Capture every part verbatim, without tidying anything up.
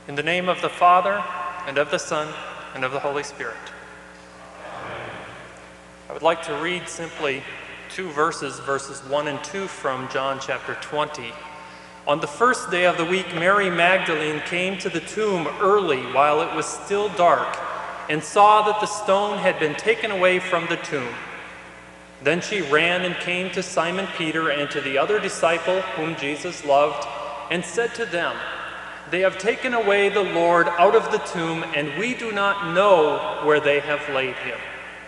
In the name of the Father, and of the Son, and of the Holy Spirit. Amen. I would like to read simply two verses, verses one and two from John chapter twenty. On the first day of the week, Mary Magdalene came to the tomb early while it was still dark and saw that the stone had been taken away from the tomb. Then she ran and came to Simon Peter and to the other disciple whom Jesus loved and said to them, "They have taken away the Lord out of the tomb, and we do not know where they have laid him."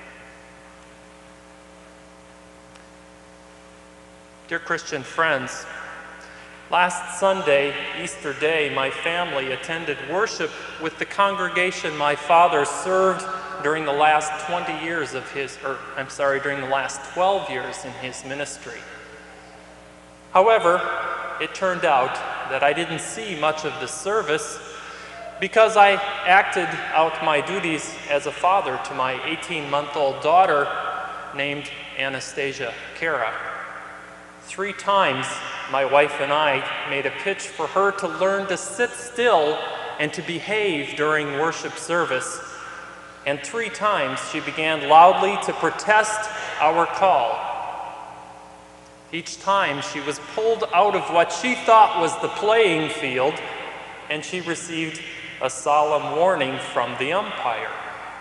Dear Christian friends, last Sunday, Easter Day, my family attended worship with the congregation my father served during the last twenty years of his, or I'm sorry, during the last twelve years in his ministry. However, it turned out that I didn't see much of the service because I acted out my duties as a father to my eighteen-month-old daughter named Anastasia Kara. Three times, my wife and I made a pitch for her to learn to sit still and to behave during worship service. And three times she began loudly to protest our call. Each time she was pulled out of what she thought was the playing field, and she received a solemn warning from the umpire.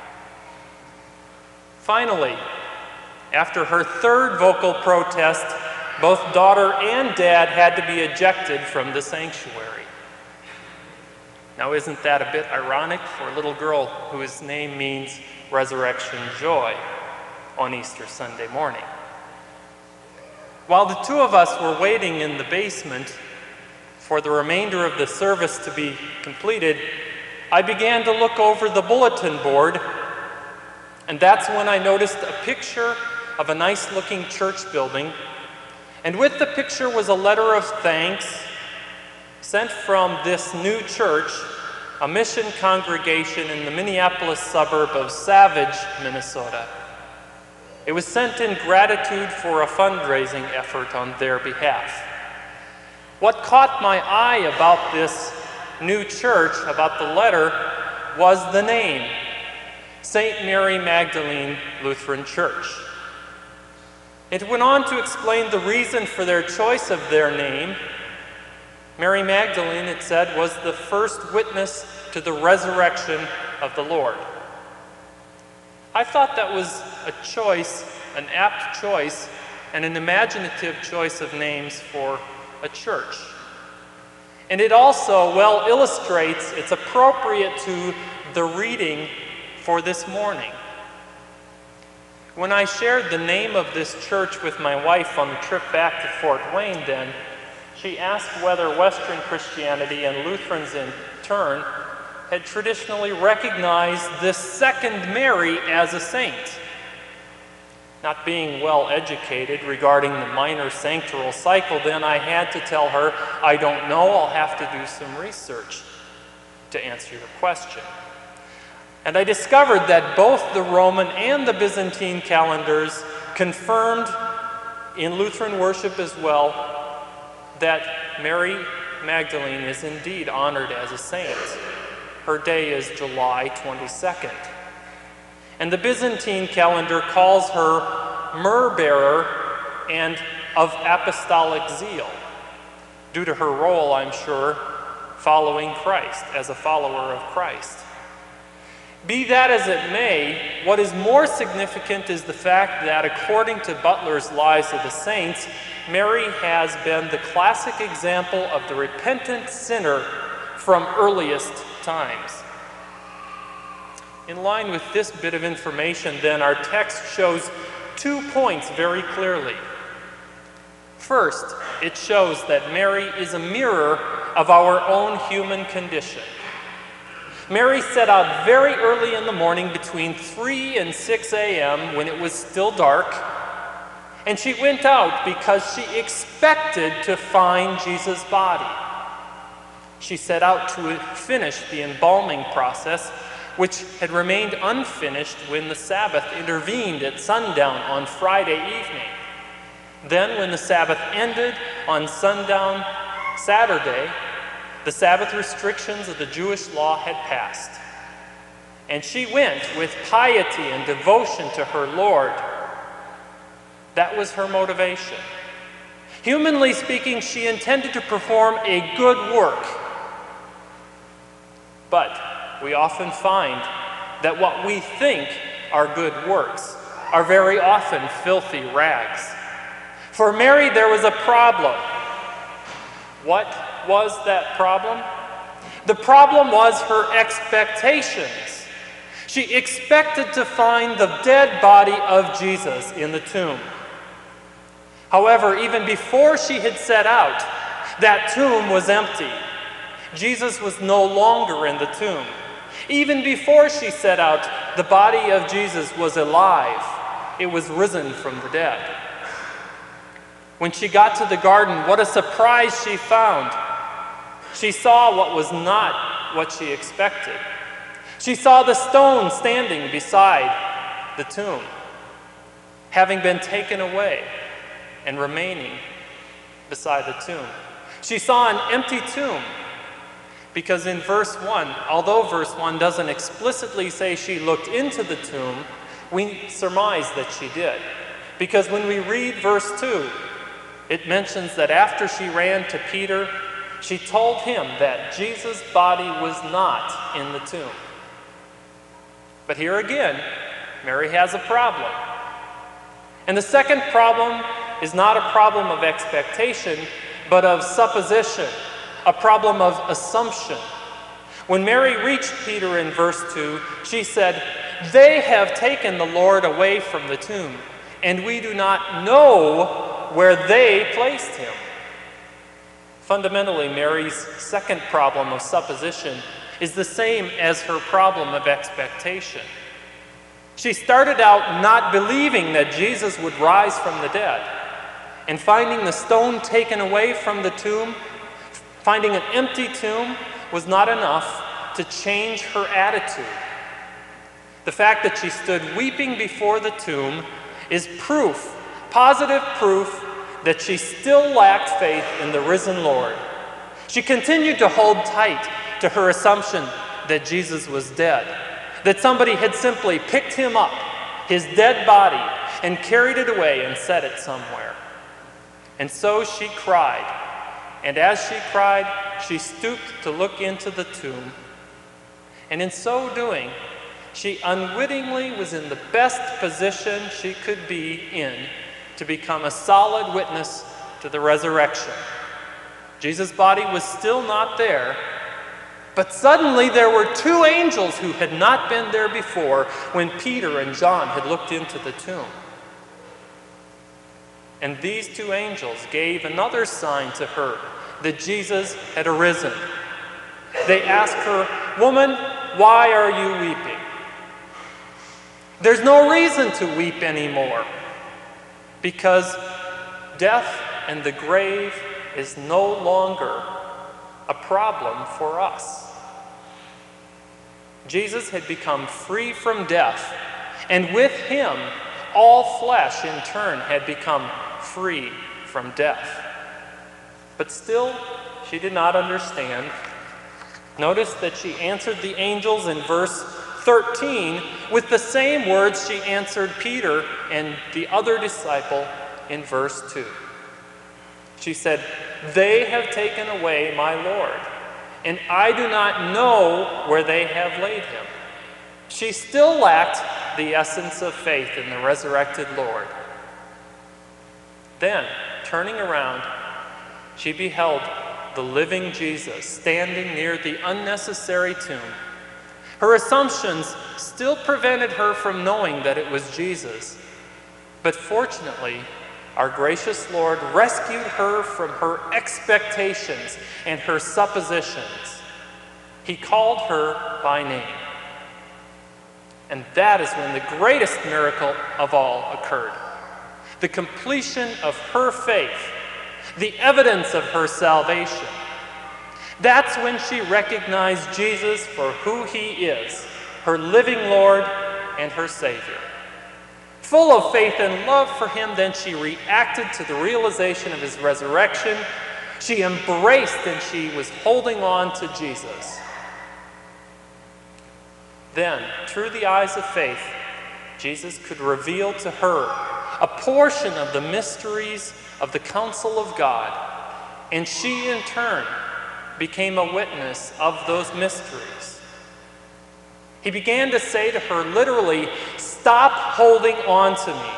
Finally, after her third vocal protest, both daughter and dad had to be ejected from the sanctuary. Now, isn't that a bit ironic for a little girl whose name means resurrection joy on Easter Sunday morning? While the two of us were waiting in the basement for the remainder of the service to be completed, I began to look over the bulletin board, and that's when I noticed a picture of a nice-looking church building, and with the picture was a letter of thanks sent from this new church, a mission congregation in the Minneapolis suburb of Savage, Minnesota. It was sent in gratitude for a fundraising effort on their behalf. What caught my eye about this new church, about the letter, was the name, Saint Mary Magdalene Lutheran Church. It went on to explain the reason for their choice of their name. Mary Magdalene, it said, was the first witness to the resurrection of the Lord. I thought that was a choice, an apt choice, and an imaginative choice of names for a church. And it also well illustrates, it's appropriate to the reading for this morning. When I shared the name of this church with my wife on the trip back to Fort Wayne then, she asked whether Western Christianity and Lutherans in turn had traditionally recognized this second Mary as a saint. Not being well educated regarding the minor sanctoral cycle, then I had to tell her, I don't know, I'll have to do some research to answer your question. And I discovered that both the Roman and the Byzantine calendars confirmed in Lutheran worship as well that Mary Magdalene is indeed honored as a saint. Her day is July twenty-second. And the Byzantine calendar calls her myrrh-bearer and of apostolic zeal, due to her role, I'm sure, following Christ, as a follower of Christ. Be that as it may, what is more significant is the fact that, according to Butler's Lives of the Saints, Mary has been the classic example of the repentant sinner from earliest times. In line with this bit of information, then, our text shows two points very clearly. First, it shows that Mary is a mirror of our own human condition. Mary set out very early in the morning, between three and six a m, when it was still dark, and she went out because she expected to find Jesus' body. She set out to finish the embalming process, which had remained unfinished when the Sabbath intervened at sundown on Friday evening. Then, when the Sabbath ended on sundown Saturday, The Sabbath restrictions of the Jewish law had passed, and she went with piety and devotion to her Lord. That was her motivation. Humanly speaking, she intended to perform a good work. But we often find that what we think are good works are very often filthy rags. For Mary, there was a problem. What was that problem? The problem was her expectations. She expected to find the dead body of Jesus in the tomb. However, even before she had set out, that tomb was empty. Jesus was no longer in the tomb. Even before she set out, the body of Jesus was alive. It was risen from the dead. When she got to the garden, what a surprise she found. She saw what was not what she expected. She saw the stone standing beside the tomb, having been taken away and remaining beside the tomb. She saw an empty tomb because in verse one, although verse one doesn't explicitly say she looked into the tomb, we surmise that she did. Because when we read verse two, it mentions that after she ran to Peter, she told him that Jesus' body was not in the tomb. But here again, Mary has a problem. And the second problem is not a problem of expectation, but of supposition, a problem of assumption. When Mary reached Peter in verse two, she said, "They have taken the Lord away from the tomb, and we do not know where they placed him." Fundamentally, Mary's second problem of supposition is the same as her problem of expectation. She started out not believing that Jesus would rise from the dead, and finding the stone taken away from the tomb, finding an empty tomb, was not enough to change her attitude. The fact that she stood weeping before the tomb is proof, positive proof, that she still lacked faith in the risen Lord. She continued to hold tight to her assumption that Jesus was dead, that somebody had simply picked him up, his dead body, and carried it away and set it somewhere. And so she cried, and as she cried, she stooped to look into the tomb. And in so doing, she unwittingly was in the best position she could be in to become a solid witness to the resurrection. Jesus' body was still not there, but suddenly there were two angels who had not been there before when Peter and John had looked into the tomb. And these two angels gave another sign to her that Jesus had arisen. They asked her, "Woman, why are you weeping?" There's no reason to weep anymore, because death and the grave is no longer a problem for us. Jesus had become free from death, and with him, all flesh in turn had become free from death. But still, she did not understand. Notice that she answered the angels in verse thirteen with the same words she answered Peter and the other disciple in verse two. She said, "They have taken away my Lord, and I do not know where they have laid him." She still lacked the essence of faith in the resurrected Lord. Then, turning around, she beheld the living Jesus standing near the unnecessary tomb. Her assumptions still prevented her from knowing that it was Jesus. But fortunately, our gracious Lord rescued her from her expectations and her suppositions. He called her by name. And that is when the greatest miracle of all occurred. The completion of her faith, the evidence of her salvation. That's when she recognized Jesus for who he is, her living Lord and her Savior. Full of faith and love for him, then she reacted to the realization of his resurrection She embraced and she was holding on to Jesus. Then, through the eyes of faith, Jesus could reveal to her a portion of the mysteries of the counsel of God, and she in turn became a witness of those mysteries. He began to say to her literally, "Stop holding on to me."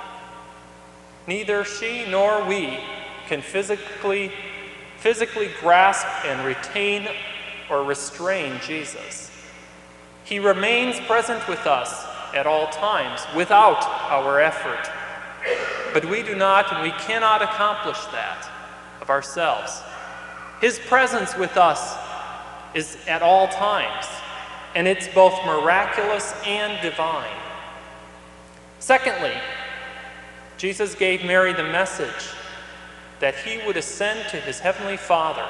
Neither she nor we can physically, physically grasp and retain or restrain Jesus. He remains present with us at all times without our effort. But we do not and we cannot accomplish that of ourselves. His presence with us is at all times, and it's both miraculous and divine. Secondly, Jesus gave Mary the message that he would ascend to his heavenly Father.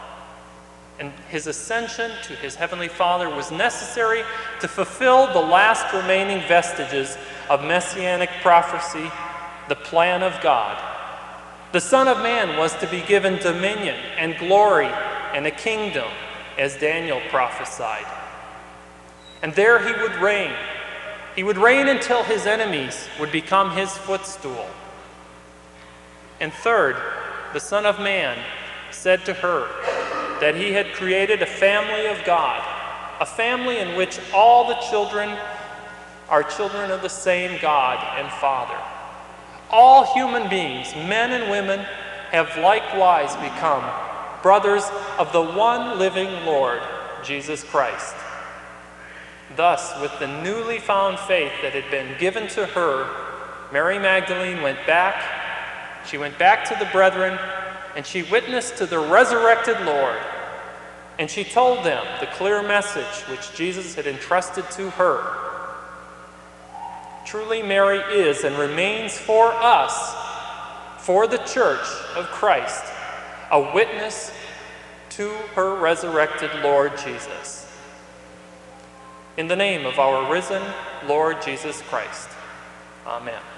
And his ascension to his heavenly Father was necessary to fulfill the last remaining vestiges of messianic prophecy, the plan of God. The Son of Man was to be given dominion and glory and a kingdom, as Daniel prophesied. And there he would reign. He would reign until his enemies would become his footstool. And third, the Son of Man said to her that he had created a family of God, a family in which all the children are children of the same God and Father. All human beings, men and women, have likewise become brothers of the one living Lord, Jesus Christ. Thus, with the newly found faith that had been given to her, Mary Magdalene went back. She went back to the brethren, and she witnessed to the resurrected Lord. And she told them the clear message which Jesus had entrusted to her. Truly, Mary is and remains for us, for the Church of Christ, a witness to her resurrected Lord Jesus. In the name of our risen Lord Jesus Christ. Amen.